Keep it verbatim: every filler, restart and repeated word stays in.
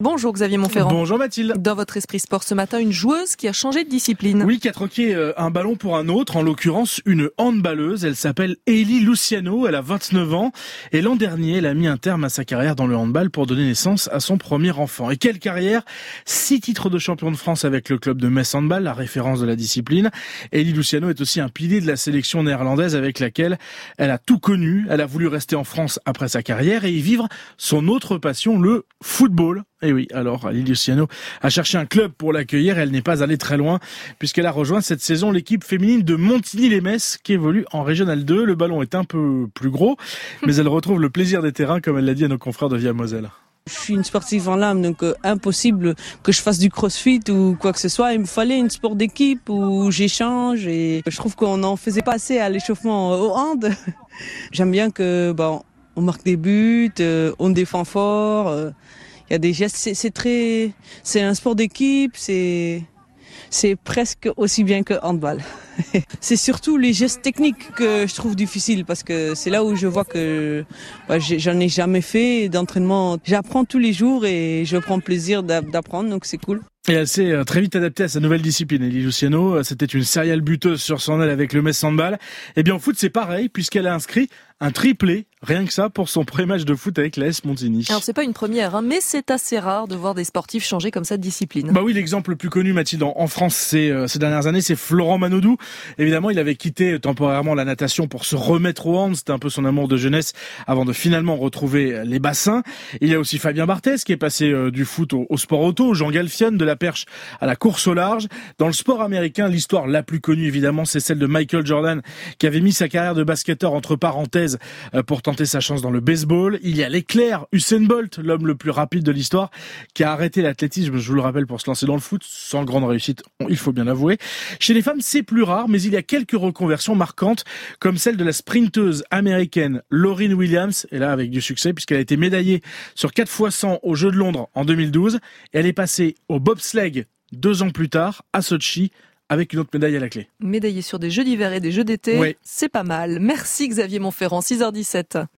Bonjour Xavier Montferrand. Bonjour Mathilde. Dans votre esprit sport ce matin, une joueuse qui a changé de discipline. Oui, qui a troqué un ballon pour un autre, en l'occurrence une handballeuse. Elle s'appelle Hailey Luciano, elle a vingt-neuf ans et l'an dernier, elle a mis un terme à sa carrière dans le handball pour donner naissance à son premier enfant. Et quelle carrière! Six titres de champion de France avec le club de Metz Handball, la référence de la discipline. Hailey Luciano est aussi un pilier de la sélection néerlandaise avec laquelle elle a tout connu. Elle a voulu rester en France après sa carrière et y vivre son autre passion, le football. Et oui, alors Hailey Luciano a cherché un club pour l'accueillir et elle n'est pas allée très loin puisqu'elle a rejoint cette saison l'équipe féminine de Montigny-lès-Metz qui évolue en Régional deux. Le ballon est un peu plus gros, mais elle retrouve le plaisir des terrains comme elle l'a dit à nos confrères de Via Moselle. Je suis une sportive en l'âme, donc euh, impossible que je fasse du crossfit ou quoi que ce soit. Il me fallait une sport d'équipe où j'échange et je trouve qu'on n'en faisait pas assez à l'échauffement au hand. J'aime bien que bon, on marque des buts, euh, on défend fort. Euh, Il y a des gestes, c'est, c'est très, c'est un sport d'équipe, c'est, c'est presque aussi bien que handball. C'est surtout les gestes techniques que je trouve difficiles parce que c'est là où je vois que bah, j'en ai jamais fait d'entraînement. J'apprends tous les jours et je prends plaisir d'apprendre, donc c'est cool. Et elle s'est très vite adaptée à sa nouvelle discipline. Hailey Luciano, c'était une serial buteuse sur son aile avec le Metz Handball. Et bien en foot, c'est pareil puisqu'elle a inscrit un triplé, rien que ça, pour son premier match de foot avec l'A S Montigny. Alors c'est pas une première, hein, mais c'est assez rare de voir des sportifs changer comme ça de discipline. Bah oui, l'exemple le plus connu, Mathilde, en France c'est, euh, ces dernières années, c'est Florent Manodou. Évidemment, il avait quitté temporairement la natation pour se remettre au hand. C'était un peu son amour de jeunesse avant de finalement retrouver les bassins. Il y a aussi Fabien Barthez qui est passé euh, du foot au, au sport auto, Jean Galfiane de la perche à la course au large. Dans le sport américain, l'histoire la plus connue évidemment, c'est celle de Michael Jordan qui avait mis sa carrière de basketteur entre parenthèses euh, pour tenter sa chance dans le baseball. Il y a l'éclair Usain Bolt, l'homme le plus rapide de l'histoire, qui a arrêté l'athlétisme, je vous le rappelle, pour se lancer dans le foot, sans grande réussite, il faut bien l'avouer. Chez les femmes, c'est plus rare, mais il y a quelques reconversions marquantes, comme celle de la sprinteuse américaine Lauryn Williams, et là avec du succès, puisqu'elle a été médaillée sur quatre fois cent aux Jeux de Londres en deux mille douze, et elle est passée au bobsleigh deux ans plus tard, à Sochi, avec une autre médaille à la clé. Médaillée sur des Jeux d'hiver et des Jeux d'été, oui. C'est pas mal. Merci Xavier Montferrand, six heures dix-sept.